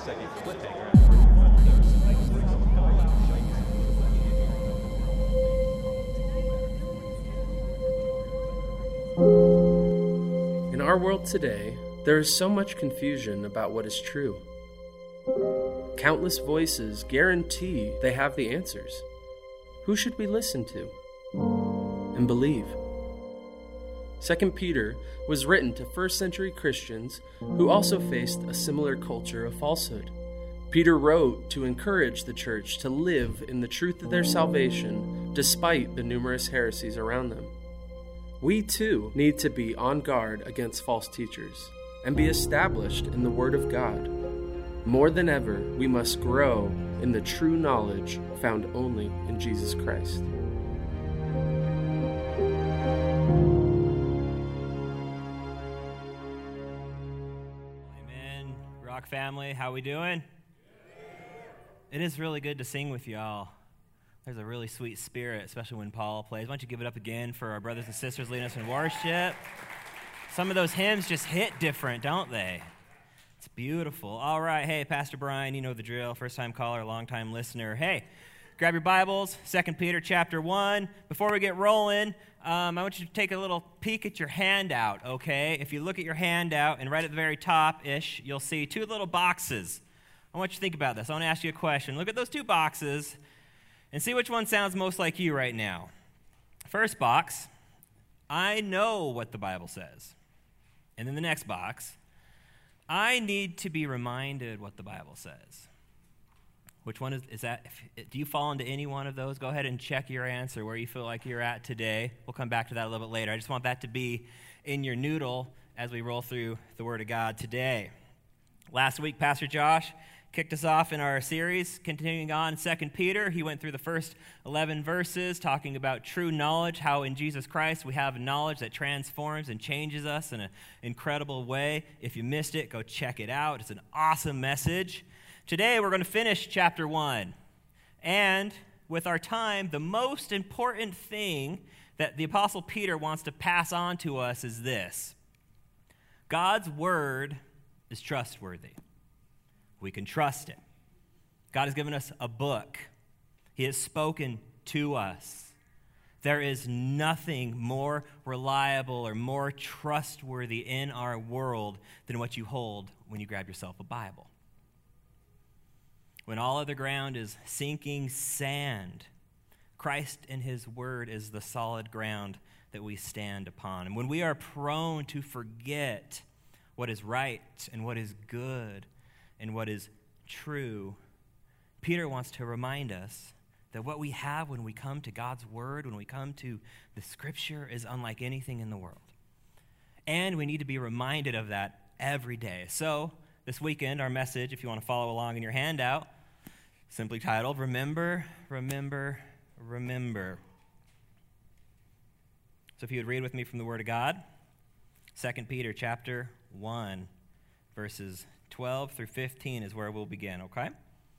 In our world today, there is so much confusion about what is true. Countless voices guarantee they have the answers. Who should we listen to and believe? 2 Peter was written to first-century Christians who also faced a similar culture of falsehood. Peter wrote to encourage the church to live in the truth of their salvation despite the numerous heresies around them. We too need to be on guard against false teachers and be established in the Word of God. More than ever, we must grow in the true knowledge found only in Jesus Christ. Amen. Rock family, how we doing? It is really good to sing with y'all. There's a really sweet spirit, especially when Paul plays. Why don't you give it up again for our brothers and sisters leading us in worship? Some of those hymns just hit different, don't they? It's beautiful. All right, hey, Pastor Brian, you know the drill. First-time caller, long-time listener. Hey, grab your Bibles, 2 Peter chapter 1. Before we get rolling, I want you to take a little peek at your handout, okay? If you look at your handout, and right at the very top-ish, you'll see two little boxes. I want you to think about this. I want to ask you a question. Look at those two boxes and see which one sounds most like you right now. First box, I know what the Bible says. And then the next box, I need to be reminded what the Bible says. Which one is that? Do you fall into any one of those? Go ahead and check your answer where you feel like you're at today. We'll come back to that a little bit later. I just want that to be in your noodle as we roll through the Word of God today. Last week, Pastor Josh kicked us off in our series, continuing on in 2 Peter. He went through the first 11 verses, talking about true knowledge, how in Jesus Christ we have knowledge that transforms and changes us in an incredible way. If you missed it, go check it out. It's an awesome message. Today, we're going to finish chapter 1. And with our time, the most important thing that the Apostle Peter wants to pass on to us is this: God's word is trustworthy. We can trust it. God has given us a book. He has spoken to us. There is nothing more reliable or more trustworthy in our world than what you hold when you grab yourself a Bible. When all other ground is sinking sand, Christ and His Word is the solid ground that we stand upon. And when we are prone to forget what is right and what is good and what is true, Peter wants to remind us that what we have when we come to God's Word, when we come to the Scripture, is unlike anything in the world. And we need to be reminded of that every day. So, this weekend, our message, if you want to follow along in your handout, simply titled, Remember, Remember, Remember. So if you would read with me from the Word of God, 2 Peter chapter 1, verses 12 through 15 is where we'll begin, okay?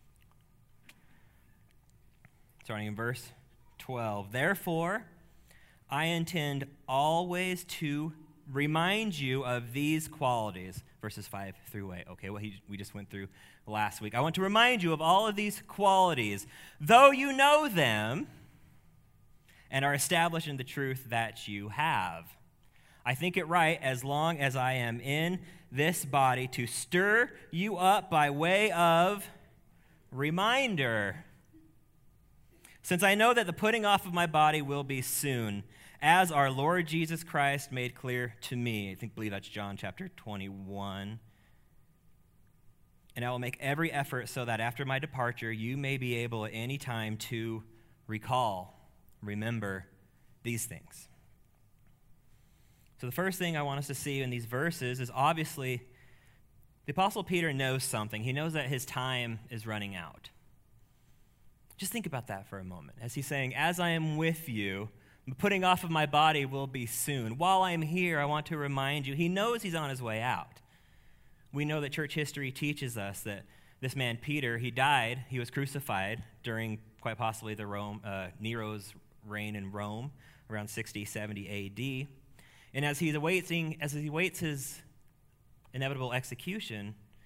Starting in verse 12. Therefore, I intend always to remind you of these qualities. Verses 5 through 8. Okay, we just went through last week. I want to remind you of all of these qualities, though you know them and are established in the truth that you have. I think it right, as long as I am in this body, to stir you up by way of reminder, since I know that the putting off of my body will be soon, as our Lord Jesus Christ made clear to me. I believe that's John chapter 21. And I will make every effort so that after my departure, you may be able at any time to remember these things. So the first thing I want us to see in these verses is obviously the Apostle Peter knows something. He knows that his time is running out. Just think about that for a moment. As he's saying, as I am with you, the putting off of my body will be soon. While I am here, I want to remind you, he knows he's on his way out. We know that church history teaches us that this man Peter, he died, he was crucified during quite possibly Nero's reign in Rome around 60, 70 A.D., and as he waits his inevitable execution,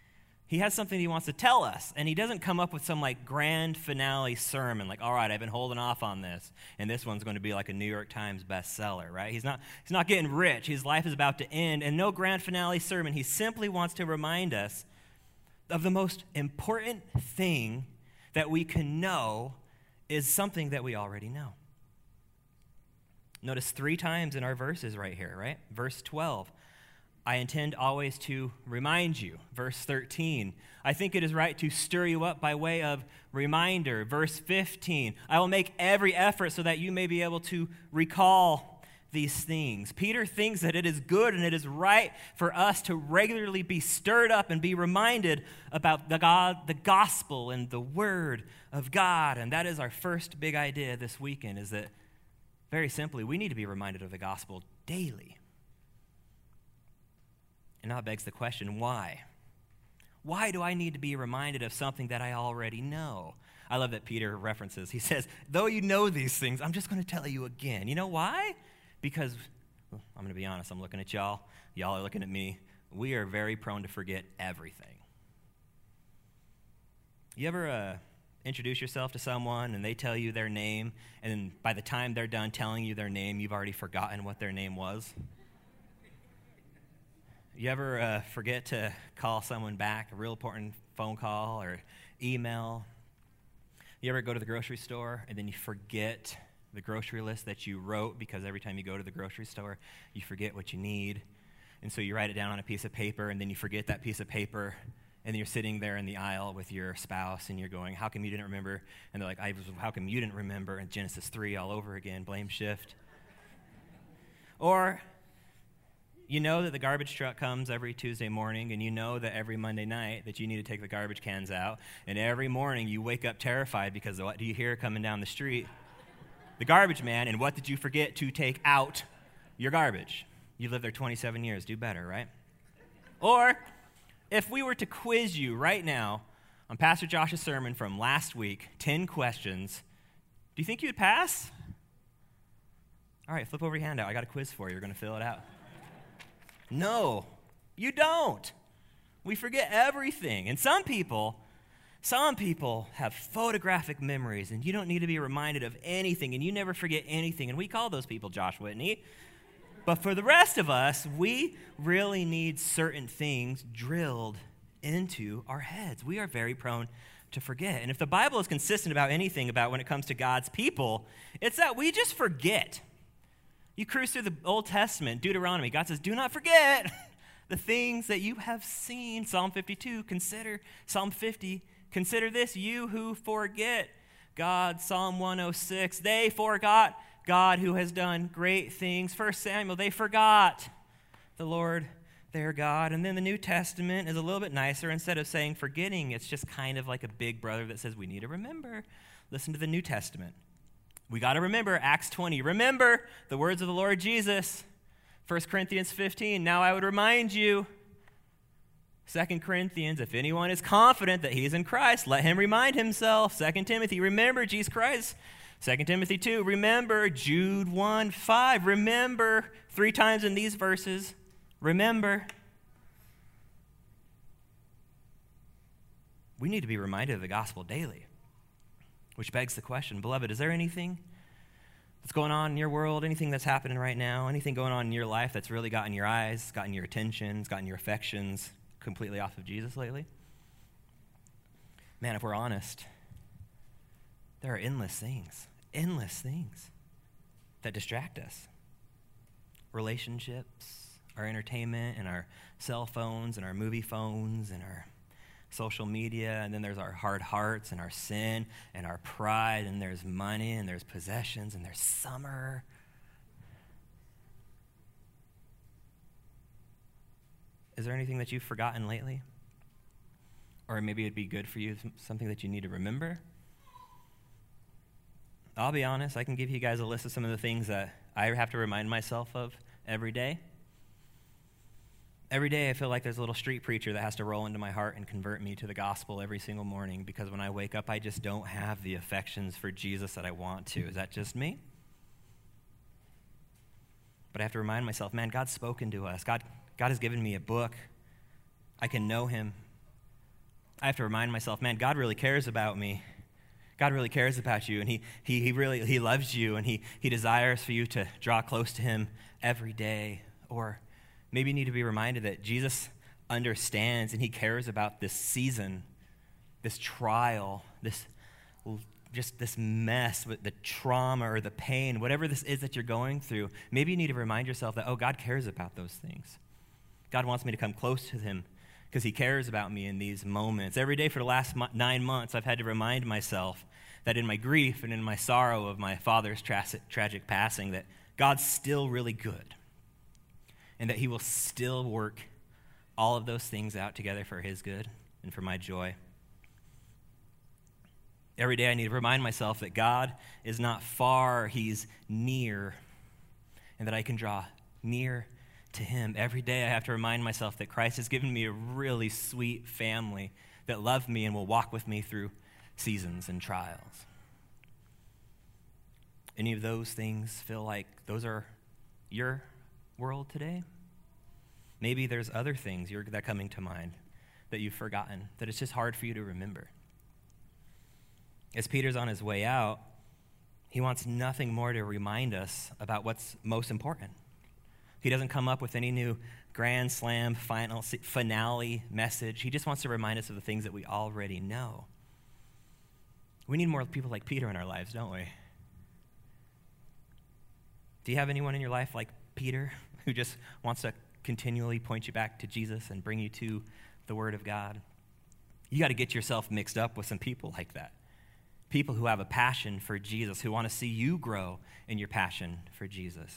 He has something he wants to tell us, and he doesn't come up with some like grand finale sermon, like, all right, I've been holding off on this, and this one's going to be like a New York Times bestseller, right? He's not getting rich. His life is about to end, and no grand finale sermon. He simply wants to remind us of the most important thing that we can know is something that we already know. Notice 3 times in our verses right here, right? Verse 12. I intend always to remind you. Verse 13, I think it is right to stir you up by way of reminder. Verse 15, I will make every effort so that you may be able to recall these things. Peter thinks that it is good and it is right for us to regularly be stirred up and be reminded about the gospel and the word of God. And that is our first big idea this weekend, is that, very simply, we need to be reminded of the gospel daily. And now it begs the question, why? Why do I need to be reminded of something that I already know? I love that Peter references. He says, though you know these things, I'm just going to tell you again. You know why? Because, I'm going to be honest, I'm looking at y'all. Y'all are looking at me. We are very prone to forget everything. You ever introduce yourself to someone and they tell you their name, and by the time they're done telling you their name, you've already forgotten what their name was? You ever forget to call someone back, a real important phone call or email? You ever go to the grocery store and then you forget the grocery list that you wrote, because every time you go to the grocery store, you forget what you need. And so you write it down on a piece of paper, and then you forget that piece of paper, and then you're sitting there in the aisle with your spouse, and you're going, how come you didn't remember? And they're like, how come you didn't remember? And Genesis 3 all over again, blame shift. Or you know that the garbage truck comes every Tuesday morning, and you know that every Monday night that you need to take the garbage cans out, and every morning you wake up terrified because what do you hear coming down the street? The garbage man. And what did you forget to take out? Your garbage. You lived there 27 years. Do better, right? Or if we were to quiz you right now on Pastor Josh's sermon from last week, 10 questions, do you think you'd pass? All right, flip over your handout. I got a quiz for you. You're going to fill it out. No, you don't. We forget everything. And some people have photographic memories, and you don't need to be reminded of anything, and you never forget anything. And we call those people Josh Whitney. But for the rest of us, we really need certain things drilled into our heads. We are very prone to forget. And if the Bible is consistent about anything about when it comes to God's people, it's that we just forget. You cruise through the Old Testament, Deuteronomy, God says, do not forget the things that you have seen. Psalm 52, Psalm 50, consider this, you who forget God. Psalm 106, they forgot God who has done great things. 1 Samuel, they forgot the Lord their God. And then the New Testament is a little bit nicer. Instead of saying forgetting, it's just kind of like a big brother that says we need to remember. Listen to the New Testament. We got to remember Acts 20. Remember the words of the Lord Jesus. 1 Corinthians 15, now I would remind you. 2 Corinthians, if anyone is confident that he is in Christ, let him remind himself. 2 Timothy, remember Jesus Christ. 2 Timothy 2, remember. Jude 1, 5, remember. 3 times in these verses, remember. We need to be reminded of the gospel daily. Which begs the question, beloved, is there anything that's going on in your world, anything that's happening right now, anything going on in your life that's really gotten your eyes, gotten your attention, gotten your affections completely off of Jesus lately? Man, if we're honest, there are endless things that distract us. Relationships, our entertainment, and our cell phones, and our movie phones, and our social media, and then there's our hard hearts, and our sin, and our pride, and there's money, and there's possessions, and there's summer. Is there anything that you've forgotten lately? Or maybe it'd be good for you, something that you need to remember? I'll be honest, I can give you guys a list of some of the things that I have to remind myself of every day. Every day I feel like there's a little street preacher that has to roll into my heart and convert me to the gospel every single morning, because when I wake up, I just don't have the affections for Jesus that I want to. Is that just me? But I have to remind myself, man, God's spoken to us. God has given me a book. I can know him. I have to remind myself, man, God really cares about me. God really cares about you, and he loves you, and he desires for you to draw close to him every day. Or maybe you need to be reminded that Jesus understands and he cares about this season, this trial, this mess, with the trauma or the pain, whatever this is that you're going through. Maybe you need to remind yourself that, God cares about those things. God wants me to come close to him because he cares about me in these moments. Every day for the last 9 months, I've had to remind myself that in my grief and in my sorrow of my father's tragic passing, that God's still really good and that he will still work all of those things out together for his good and for my joy. Every day I need to remind myself that God is not far, he's near, and that I can draw near to him. Every day I have to remind myself that Christ has given me a really sweet family that love me and will walk with me through seasons and trials. Any of those things feel like those are your world today? Maybe there's other things that are coming to mind that you've forgotten, that it's just hard for you to remember. As Peter's on his way out, he wants nothing more to remind us about what's most important. He doesn't come up with any new grand slam finale message. He just wants to remind us of the things that we already know. We need more people like Peter in our lives, don't we? Do you have anyone in your life like Peter who just wants to continually point you back to Jesus and bring you to the Word of God? You got to get yourself mixed up with some people like that. People who have a passion for Jesus, who want to see you grow in your passion for Jesus.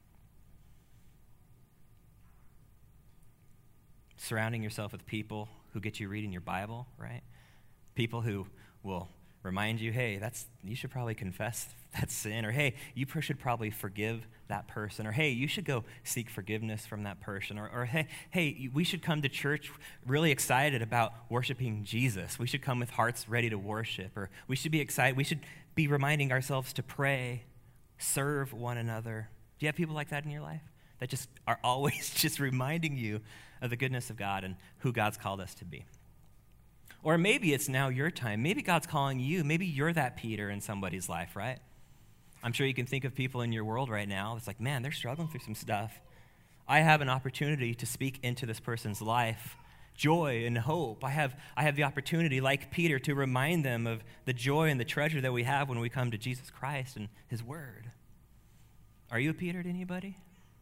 Surrounding yourself with people who get you reading your Bible, right? People who will remind you, hey, you should probably confess that sin, or hey, you should probably forgive that person, or hey, you should go seek forgiveness from that person, or hey, we should come to church really excited about worshiping Jesus. We should come with hearts ready to worship, or we should be excited. We should be reminding ourselves to pray, serve one another. Do you have people like that in your life that just are always just reminding you of the goodness of God and who God's called us to be? Or maybe it's now your time. Maybe God's calling you. Maybe you're that Peter in somebody's life, right? I'm sure you can think of people in your world right now. It's like, man, they're struggling through some stuff. I have an opportunity to speak into this person's life joy and hope. I have the opportunity, like Peter, to remind them of the joy and the treasure that we have when we come to Jesus Christ and his word. Are you a Peter to anybody?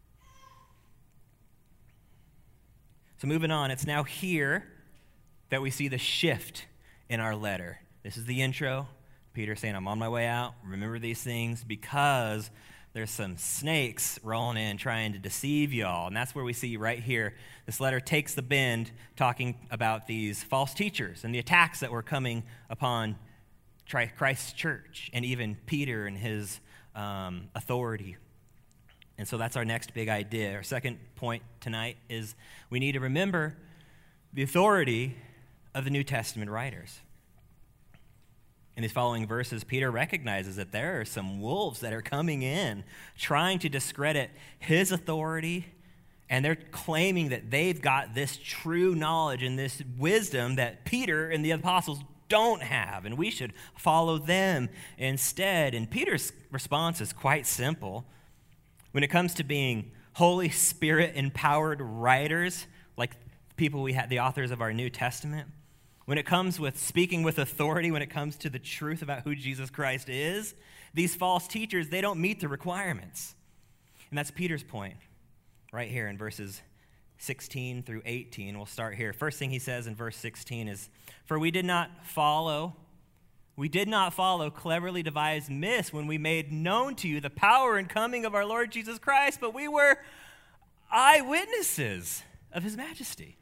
So moving on, it's now here that we see the shift in our letter. This is the intro. Peter saying, I'm on my way out. Remember these things because there's some snakes rolling in trying to deceive y'all. And that's where we see right here. This letter takes the bend talking about these false teachers and the attacks that were coming upon Christ's church and even Peter and his authority. And so that's our next big idea. Our second point tonight is we need to remember the authority of the New Testament writers. In these following verses, Peter recognizes that there are some wolves that are coming in, trying to discredit his authority, and they're claiming that they've got this true knowledge and this wisdom that Peter and the apostles don't have, and we should follow them instead. And Peter's response is quite simple. When it comes to being Holy Spirit-empowered writers, like people we had, the authors of our New Testament, when it comes with speaking with authority, when it comes to the truth about who Jesus Christ is, these false teachers, they don't meet the requirements. And that's Peter's point right here in verses 16 through 18. We'll start here. First thing he says in verse 16 is, "For we did not follow cleverly devised myths when we made known to you the power and coming of our Lord Jesus Christ, but we were eyewitnesses of his majesty."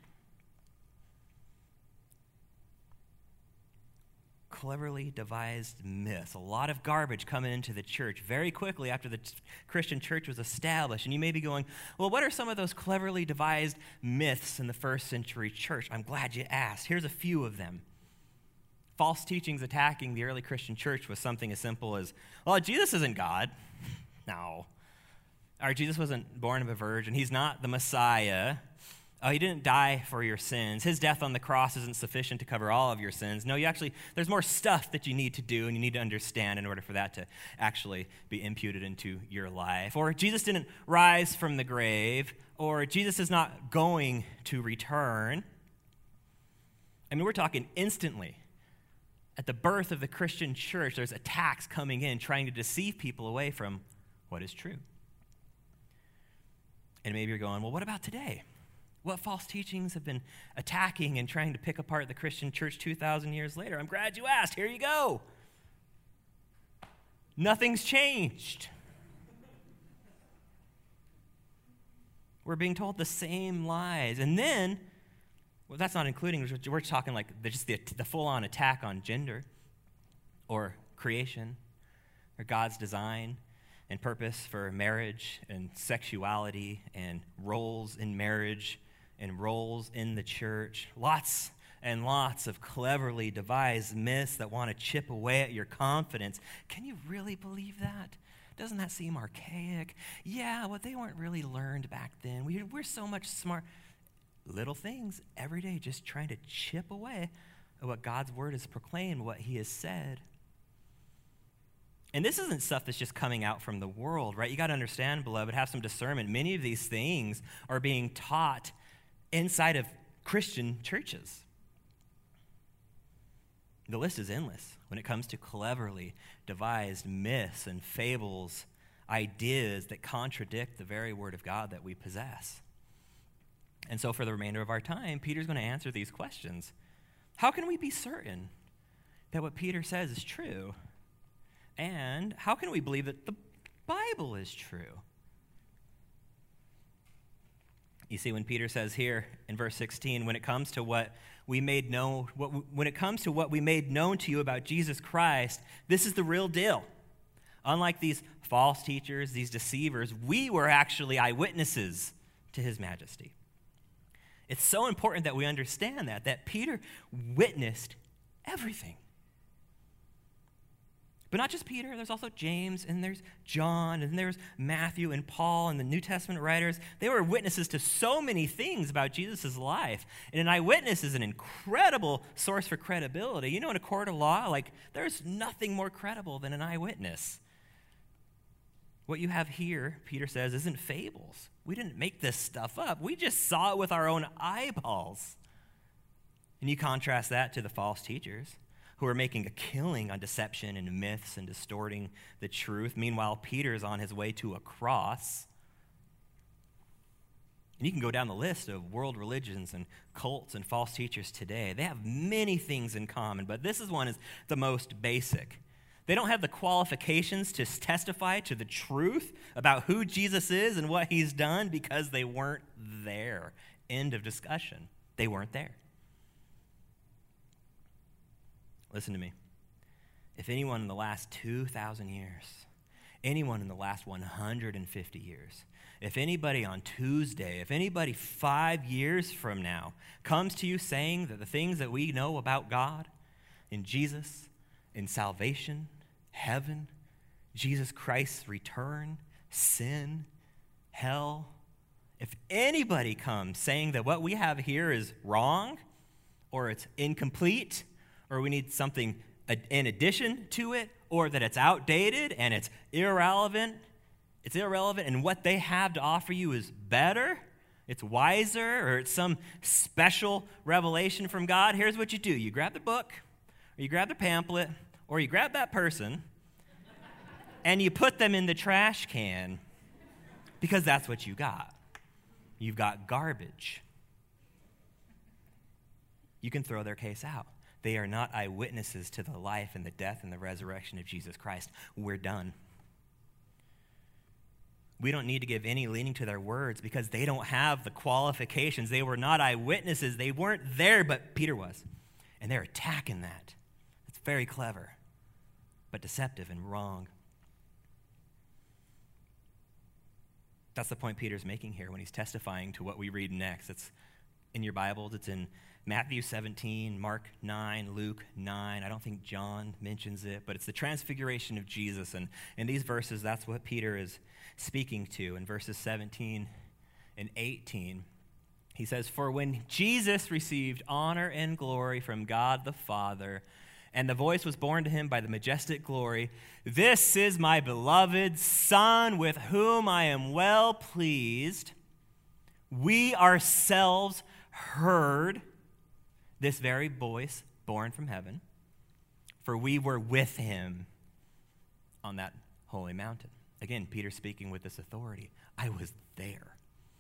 Cleverly devised myths. A lot of garbage coming into the church very quickly after the Christian church was established. And you may be going, well, what are some of those cleverly devised myths in the first century church? I'm glad you asked. Here's a few of them. False teachings attacking the early Christian church was something as simple as, well, Jesus isn't God. No. Or Jesus wasn't born of a virgin. He's not the Messiah. Oh, he didn't die for your sins. His death on the cross isn't sufficient to cover all of your sins. No, there's more stuff that you need to do and you need to understand in order for that to actually be imputed into your life. Or Jesus didn't rise from the grave, or Jesus is not going to return. I mean, we're talking instantly. At the birth of the Christian church, there's attacks coming in trying to deceive people away from what is true. And maybe you're going, well, what about today? What false teachings have been attacking and trying to pick apart the Christian church 2,000 years later? I'm glad you asked. Here you go. Nothing's changed. We're being told the same lies. And then, well, that's not including, we're talking like just the full-on attack on gender or creation or God's design and purpose for marriage and sexuality and roles in marriage and roles in the church. Lots and lots of cleverly devised myths that want to chip away at your confidence. Can you really believe that? Doesn't that seem archaic? Yeah, well, they weren't really learned back then. We're so much smart. Little things every day just trying to chip away at what God's word has proclaimed, what he has said. And this isn't stuff that's just coming out from the world, right? You got to understand, beloved, have some discernment. Many of these things are being taught inside of Christian churches. The list is endless when it comes to cleverly devised myths and fables, ideas that contradict the very word of God that we possess. And so for the remainder of our time, Peter's going to answer these questions. How can we be certain that what Peter says is true? And how can we believe that the Bible is true? You see, when Peter says here in verse 16, when it comes to what we made known to you about Jesus Christ, this is the real deal. Unlike these false teachers, these deceivers, we were actually eyewitnesses to his majesty. It's so important that we understand that Peter witnessed everything. But not just Peter, there's also James, and there's John, and there's Matthew and Paul and the New Testament writers. They were witnesses to so many things about Jesus' life. And an eyewitness is an incredible source for credibility. You know, in a court of law, there's nothing more credible than an eyewitness. What you have here, Peter says, isn't fables. We didn't make this stuff up. We just saw it with our own eyeballs. And you contrast that to the false teachers who are making a killing on deception and myths and distorting the truth. Meanwhile, Peter's on his way to a cross. And you can go down the list of world religions and cults and false teachers today. They have many things in common, but this one is the most basic. They don't have the qualifications to testify to the truth about who Jesus is and what he's done because they weren't there. End of discussion. They weren't there. Listen to me. If anyone in the last 2,000 years, anyone in the last 150 years, if anybody on Tuesday, if anybody 5 years from now comes to you saying that the things that we know about God, in Jesus, in salvation, heaven, Jesus Christ's return, sin, hell, if anybody comes saying that what we have here is wrong, or it's incomplete, or we need something in addition to it, or that it's outdated and it's irrelevant, and what they have to offer you is better, it's wiser, or it's some special revelation from God, here's what you do. You grab the book, or you grab the pamphlet, or you grab that person, and you put them in the trash can, because that's what you got. You've got garbage. You can throw their case out. They are not eyewitnesses to the life and the death and the resurrection of Jesus Christ. We're done. We don't need to give any leaning to their words because they don't have the qualifications. They were not eyewitnesses. They weren't there, but Peter was. And they're attacking that. It's very clever, but deceptive and wrong. That's the point Peter's making here when he's testifying to what we read next. It's in your Bibles. It's in Matthew 17, Mark 9, Luke 9. I don't think John mentions it, but it's the transfiguration of Jesus. And in these verses, that's what Peter is speaking to in verses 17 and 18. He says, "For when Jesus received honor and glory from God the Father, and the voice was borne to him by the majestic glory, 'This is my beloved Son, with whom I am well pleased,' we ourselves heard this very voice born from heaven, for we were with him on that holy mountain." Again, Peter speaking with this authority. I was there.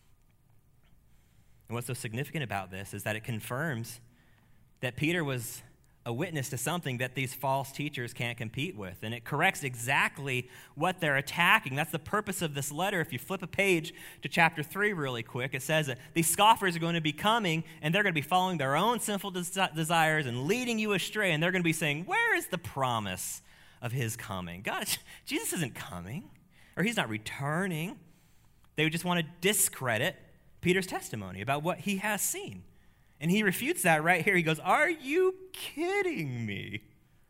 And what's so significant about this is that it confirms that Peter was a witness to something that these false teachers can't compete with. And it corrects exactly what they're attacking. That's the purpose of this letter. If you flip a page to chapter 3 really quick, it says that these scoffers are going to be coming, and they're going to be following their own sinful desires and leading you astray. And they're going to be saying, where is the promise of his coming? God, Jesus isn't coming, or he's not returning. They would just want to discredit Peter's testimony about what he has seen. And he refutes that right here. He goes, "Are you kidding me?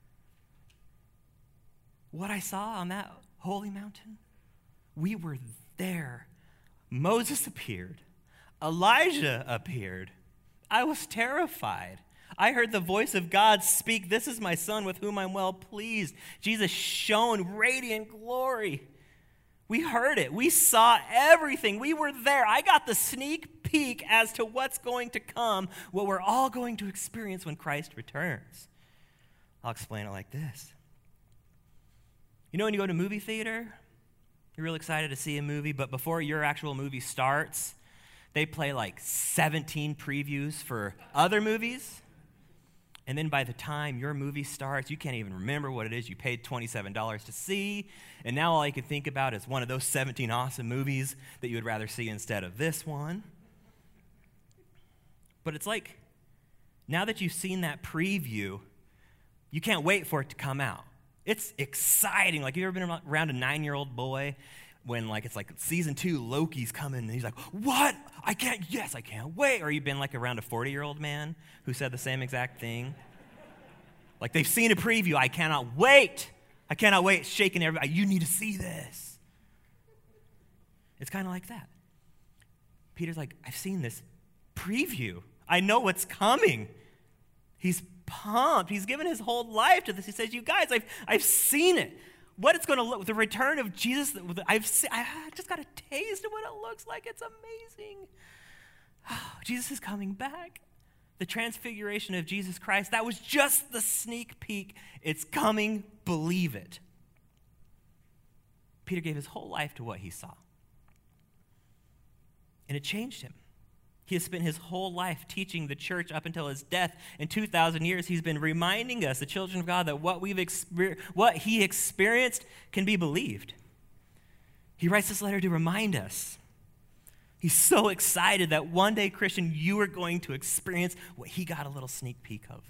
What I saw on that holy mountain, we were there. Moses appeared. Elijah appeared. I was terrified. I heard the voice of God speak, 'This is my son with whom I'm well pleased.' Jesus shone radiant glory. We heard it. We saw everything. We were there. I got the sneak peek as to what's going to come, what we're all going to experience when Christ returns." I'll explain it like this. You know when you go to a movie theater, you're real excited to see a movie, but before your actual movie starts, they play like 17 previews for other movies. And then by the time your movie starts, you can't even remember what it is you paid $27 to see. And now all you can think about is one of those 17 awesome movies that you would rather see instead of this one. But it's like, now that you've seen that preview, you can't wait for it to come out. It's exciting. Like, you ever been around a 9-year-old boy when, like, it's like season 2, Loki's coming, and he's like, "What? I can't wait." Or you've been like around a 40-year-old man who said the same exact thing. Like, they've seen a preview. I cannot wait, shaking everybody. You need to see this. It's kind of like that. Peter's like, I've seen this preview. I know what's coming. He's pumped. He's given his whole life to this. He says, "You guys, I've seen it. What it's going to look with the return of Jesus. I just got a taste of what it looks like. It's amazing. Jesus is coming back. The transfiguration of Jesus Christ, that was just the sneak peek. It's coming. Believe it." Peter gave his whole life to what he saw. And it changed him. He has spent his whole life teaching the church up until his death. In 2,000 years, he's been reminding us, the children of God, that what he experienced can be believed. He writes this letter to remind us. He's so excited that one day, Christian, you are going to experience what he got a little sneak peek of.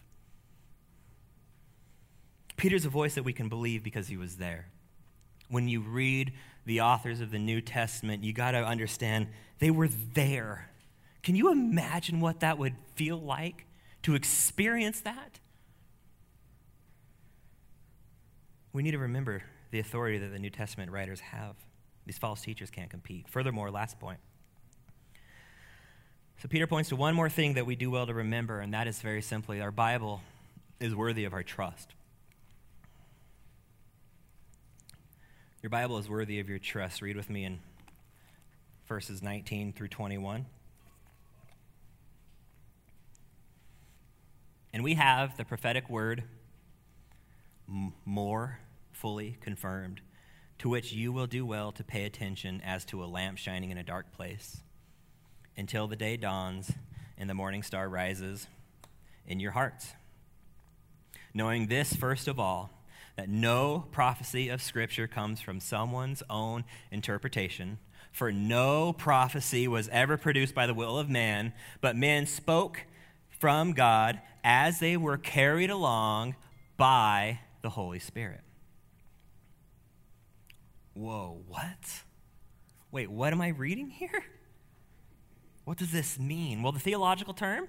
Peter's a voice that we can believe because he was there. When you read the authors of the New Testament, you got to understand they were there. Can you imagine what that would feel like to experience that? We need to remember the authority that the New Testament writers have. These false teachers can't compete. Furthermore, last point. So Peter points to one more thing that we do well to remember, and that is very simply, our Bible is worthy of our trust. Your Bible is worthy of your trust. Read with me in verses 19 through 21. "And we have the prophetic word more fully confirmed, to which you will do well to pay attention as to a lamp shining in a dark place, until the day dawns and the morning star rises in your hearts. Knowing this, first of all, that no prophecy of Scripture comes from someone's own interpretation, for no prophecy was ever produced by the will of man, but men spoke from God as they were carried along by the Holy Spirit." Whoa, what? Wait, what am I reading here? What does this mean? Well, the theological term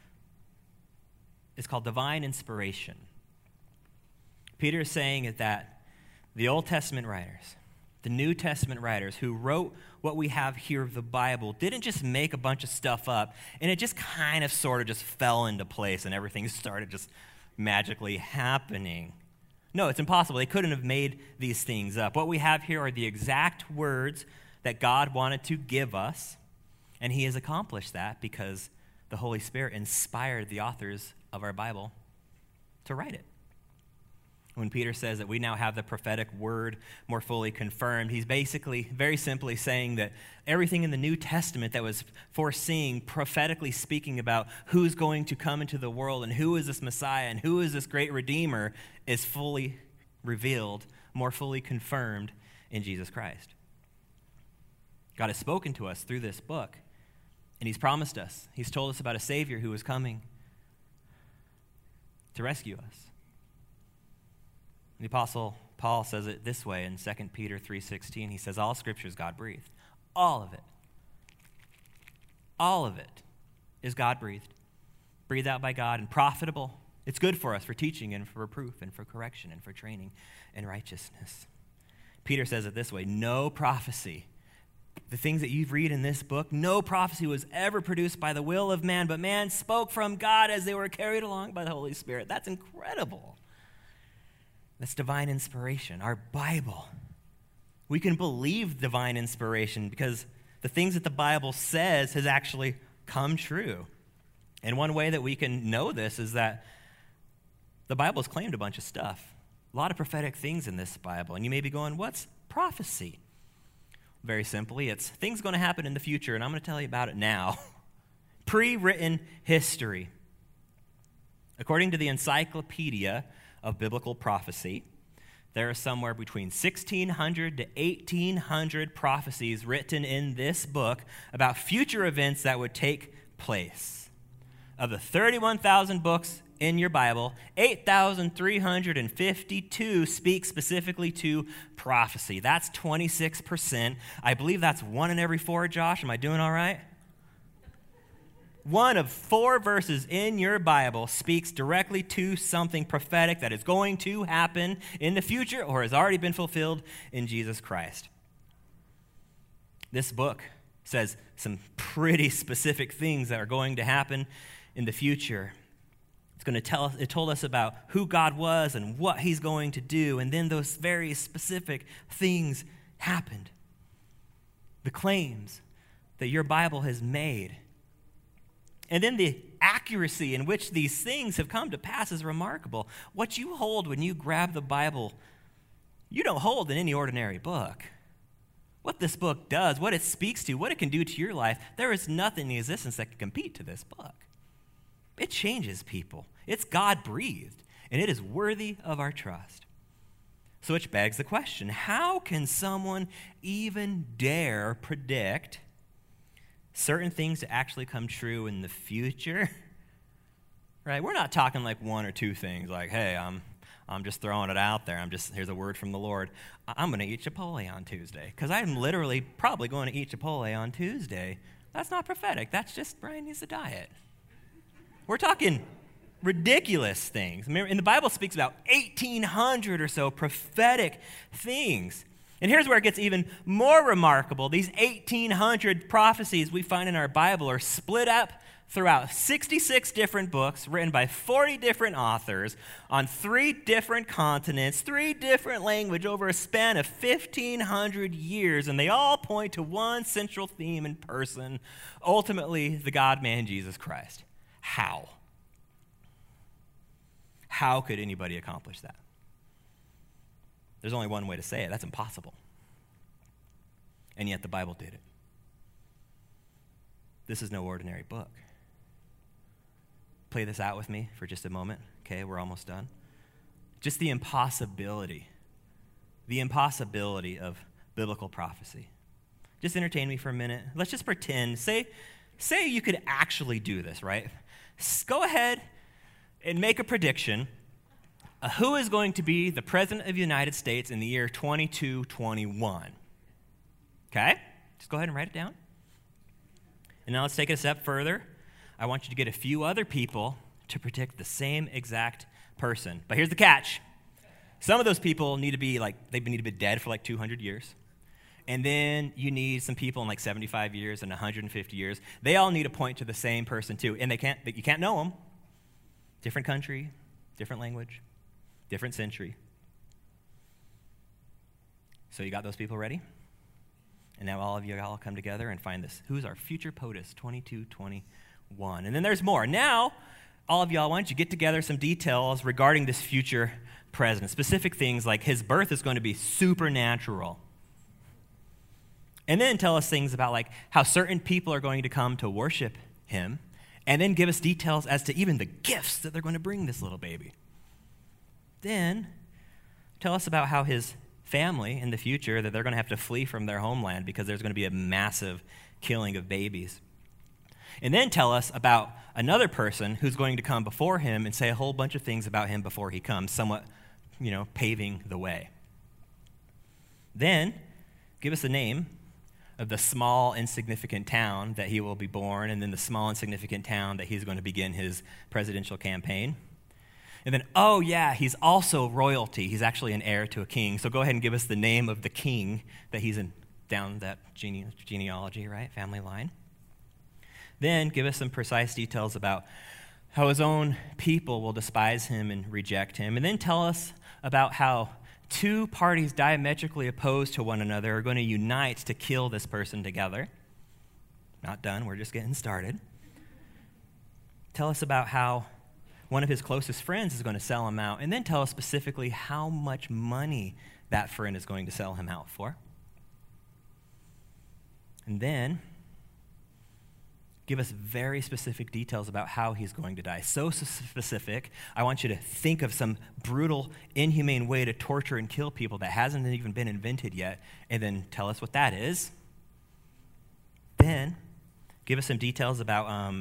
is called divine inspiration. Peter is saying that the Old Testament writers, the New Testament writers who wrote what we have here of the Bible didn't just make a bunch of stuff up and it just kind of sort of just fell into place and everything started just magically happening. No, it's impossible. They couldn't have made these things up. What we have here are the exact words that God wanted to give us, and he has accomplished that because the Holy Spirit inspired the authors of our Bible to write it. When Peter says that we now have the prophetic word more fully confirmed, he's basically, very simply saying that everything in the New Testament that was foreseeing, prophetically speaking about who's going to come into the world and who is this Messiah and who is this great Redeemer is fully revealed, more fully confirmed in Jesus Christ. God has spoken to us through this book, and he's promised us. He's told us about a Savior who is coming to rescue us. The Apostle Paul says it this way in 2 Peter 3:16. He says, all Scripture is God-breathed. All of it. All of it is God-breathed, breathed out by God, and profitable. It's good for us for teaching and for reproof and for correction and for training in righteousness. Peter says it this way, no prophecy, the things that you read in this book, no prophecy was ever produced by the will of man, but man spoke from God as they were carried along by the Holy Spirit. That's incredible. That's divine inspiration, our Bible. We can believe divine inspiration because the things that the Bible says has actually come true. And one way that we can know this is that the Bible's claimed a bunch of stuff. A lot of prophetic things in this Bible. And you may be going, what's prophecy? Very simply, it's things going to happen in the future, and I'm going to tell you about it now. Pre-written history. According to the Encyclopedia of Biblical Prophecy, there are somewhere between 1,600 to 1,800 prophecies written in this book about future events that would take place. Of the 31,000 books in your Bible, 8,352 speak specifically to prophecy. That's 26%. I believe that's 1 in every 4, Josh. Am I doing all right? 1 of 4 verses in your Bible speaks directly to something prophetic that is going to happen in the future or has already been fulfilled in Jesus Christ. This book says some pretty specific things that are going to happen in the future. It told us about who God was and what he's going to do, and then those very specific things happened. The claims that your Bible has made. And then the accuracy in which these things have come to pass is remarkable. What you hold when you grab the Bible, you don't hold in any ordinary book. What this book does, what it speaks to, what it can do to your life, there is nothing in existence that can compete to this book. It changes people. It's God-breathed, and it is worthy of our trust. So which begs the question, how can someone even dare predict certain things to actually come true in the future? Right? We're not talking like 1 or 2 things like, hey, I'm just throwing it out there. Here's a word from the Lord. I'm going to eat Chipotle on Tuesday because I'm literally probably going to eat Chipotle on Tuesday. That's not prophetic. That's just Brian needs a diet. We're talking ridiculous things. And the Bible speaks about 1,800 or so prophetic things. And here's where it gets even more remarkable. These 1,800 prophecies we find in our Bible are split up throughout 66 different books written by 40 different authors on 3 different continents, 3 different languages over a span of 1,500 years. And they all point to one central theme and person, ultimately the God-man Jesus Christ. How? How could anybody accomplish that? There's only one way to say it. That's impossible. And yet the Bible did it. This is no ordinary book. Play this out with me for just a moment. Okay, we're almost done. Just the impossibility of biblical prophecy. Just entertain me for a minute. Let's just pretend. Say you could actually do this, right? Go ahead and make a prediction. Who is going to be the President of the United States in the year 2221? Okay? Just go ahead and write it down. And now let's take it a step further. I want you to get a few other people to predict the same exact person. But here's the catch. Some of those people need to be dead for 200 years. and then you need some people in like 75 years and 150 years. They all need to point to the same person too, and you can't know them. Different country, different language, different century. So you got those people ready? And now all of you all come together and find this. Who's our future POTUS 2221? And then there's more. Now, all of y'all, why don't you get together some details regarding this future president. Specific things like his birth is going to be supernatural. And then tell us things about like how certain people are going to come to worship him. And then give us details as to even the gifts that they're going to bring this little baby. Then tell us about how his family in the future, that they're going to have to flee from their homeland because there's going to be a massive killing of babies. And then tell us about another person who's going to come before him and say a whole bunch of things about him before he comes, somewhat, paving the way. Then give us the name of the small, insignificant town that he will be born, and then the small, insignificant town that he's going to begin his presidential campaign. And then, he's also royalty. He's actually an heir to a king. So go ahead and give us the name of the king that he's in down that genealogy, right? Family line. Then give us some precise details about how his own people will despise him and reject him. And then tell us about how two parties diametrically opposed to one another are going to unite to kill this person together. Not done. We're just getting started. Tell us about how one of his closest friends is going to sell him out, and then tell us specifically how much money that friend is going to sell him out for. And then give us very specific details about how he's going to die. So specific, I want you to think of some brutal, inhumane way to torture and kill people that hasn't even been invented yet, and then tell us what that is. Then give us some details about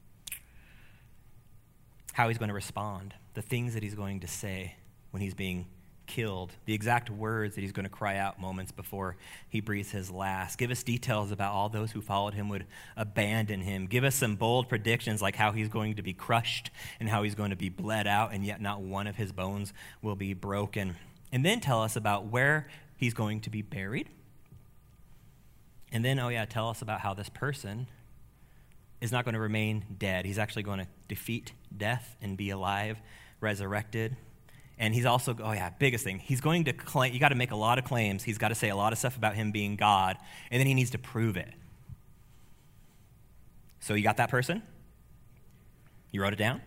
how he's going to respond, the things that he's going to say when he's being killed, the exact words that he's going to cry out moments before he breathes his last. Give us details about all those who followed him would abandon him. Give us some bold predictions like how he's going to be crushed and how he's going to be bled out, and yet not one of his bones will be broken. And then tell us about where he's going to be buried. And then, tell us about how this person is not going to remain dead. He's actually going to defeat death and be alive, resurrected. And he's also, biggest thing, he's going to claim, you got to make a lot of claims. He's got to say a lot of stuff about him being God, and then he needs to prove it. So you got that person? You wrote it down?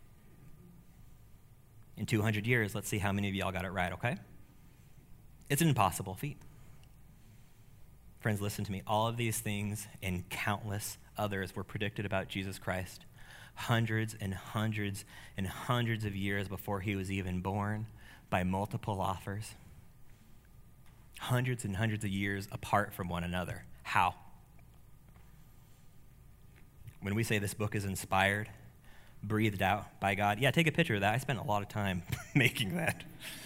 In 200 years, let's see how many of y'all got it right, okay? It's an impossible feat. Friends, listen to me. All of these things and countless others were predicted about Jesus Christ hundreds and hundreds and hundreds of years before he was even born by multiple authors. Hundreds and hundreds of years apart from one another. How? When we say this book is inspired, breathed out by God, take a picture of that. I spent a lot of time making that.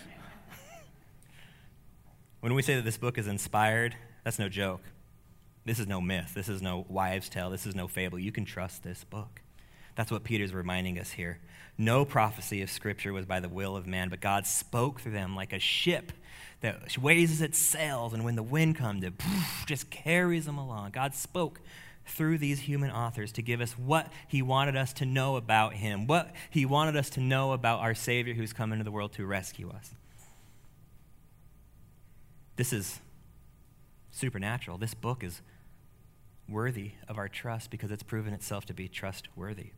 When we say that this book is inspired, that's no joke. This is no myth. This is no wives' tale. This is no fable. You can trust this book. That's what Peter's reminding us here. No prophecy of Scripture was by the will of man, but God spoke through them like a ship that raises its sails, and when the wind comes, it just carries them along. God spoke through these human authors to give us what he wanted us to know about him, what he wanted us to know about our Savior who's come into the world to rescue us. This is supernatural. This book is worthy of our trust because it's proven itself to be trustworthy.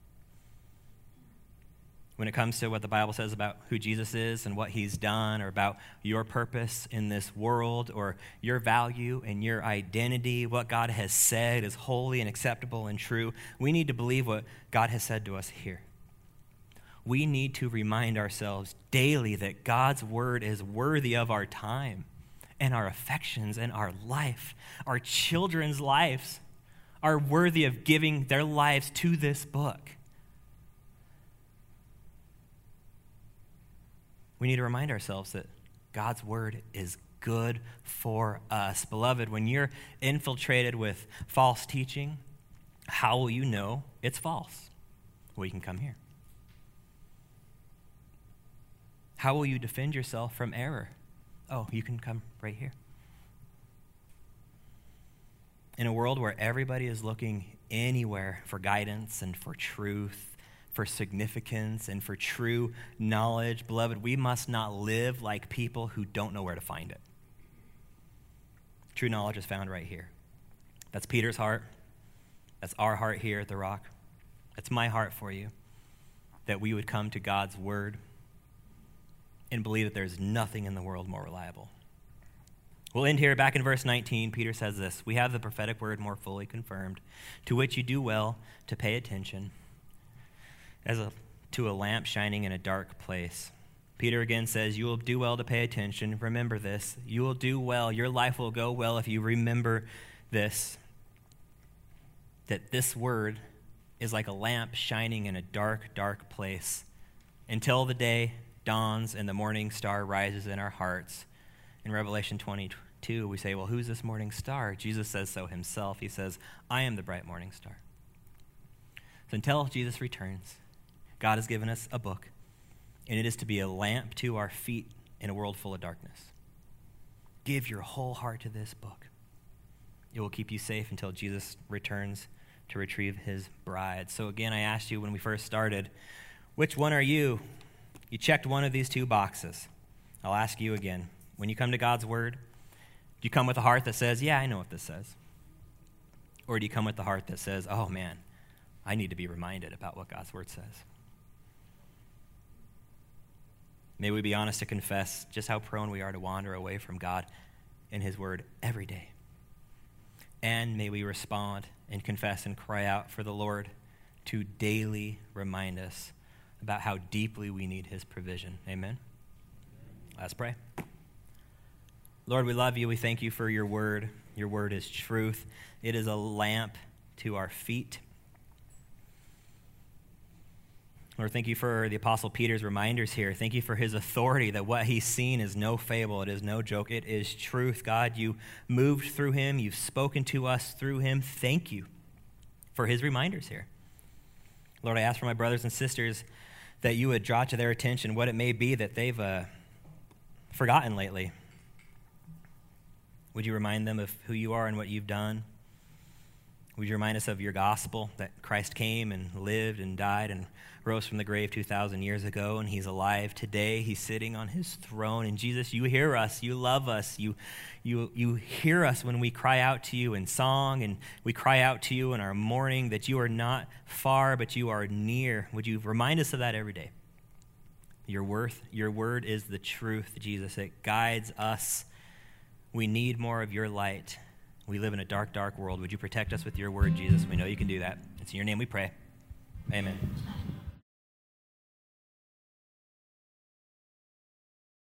When it comes to what the Bible says about who Jesus is and what he's done, or about your purpose in this world, or your value and your identity, what God has said is holy and acceptable and true, we need to believe what God has said to us here. We need to remind ourselves daily that God's word is worthy of our time and our affections and our life. Our children's lives are worthy of giving their lives to this book. We need to remind ourselves that God's word is good for us. Beloved, when you're infiltrated with false teaching, how will you know it's false? Well, you can come here. How will you defend yourself from error? Oh, you can come right here. in a world where everybody is looking anywhere for guidance and for truth, for significance, and for true knowledge, beloved, we must not live like people who don't know where to find it. True knowledge is found right here. That's Peter's heart. That's our heart here at The Rock. That's my heart for you, that we would come to God's word and believe that there's nothing in the world more reliable. We'll end here back in verse 19. Peter says this: we have the prophetic word more fully confirmed, to which you do well to pay attention, to a lamp shining in a dark place. Peter again says, you will do well to pay attention. Remember this. You will do well. Your life will go well if you remember this, that this word is like a lamp shining in a dark, dark place until the day dawns and the morning star rises in our hearts. In Revelation 22, we say, well, who's this morning star? Jesus says so himself. He says, I am the bright morning star. So until Jesus returns, God has given us a book, and it is to be a lamp to our feet in a world full of darkness. Give your whole heart to this book. It will keep you safe until Jesus returns to retrieve his bride. So again, I asked you when we first started, which one are you? You checked one of these two boxes. I'll ask you again. When you come to God's word, do you come with a heart that says, yeah, I know what this says? Or do you come with the heart that says, oh man, I need to be reminded about what God's word says? May we be honest to confess just how prone we are to wander away from God and his word every day. And may we respond and confess and cry out for the Lord to daily remind us about how deeply we need his provision. Amen? Let's pray. Lord, we love you. We thank you for your word. Your word is truth. It is a lamp to our feet. Lord, thank you for the Apostle Peter's reminders here. Thank you for his authority, that what he's seen is no fable. It is no joke. It is truth. God, you moved through him. You've spoken to us through him. Thank you for his reminders here. Lord, I ask for my brothers and sisters that you would draw to their attention what it may be that they've forgotten lately. Would you remind them of who you are and what you've done? Would you remind us of your gospel, that Christ came and lived and died and rose from the grave 2,000 years ago, and he's alive today. He's sitting on his throne. And Jesus, you hear us. You love us. You hear us when we cry out to you in song, and we cry out to you in our mourning, that you are not far, but you are near. Would you remind us of that every day? Your word is the truth, Jesus. It guides us. We need more of your light. We live in a dark, dark world. Would you protect us with your word, Jesus? We know you can do that. It's in your name we pray. Amen.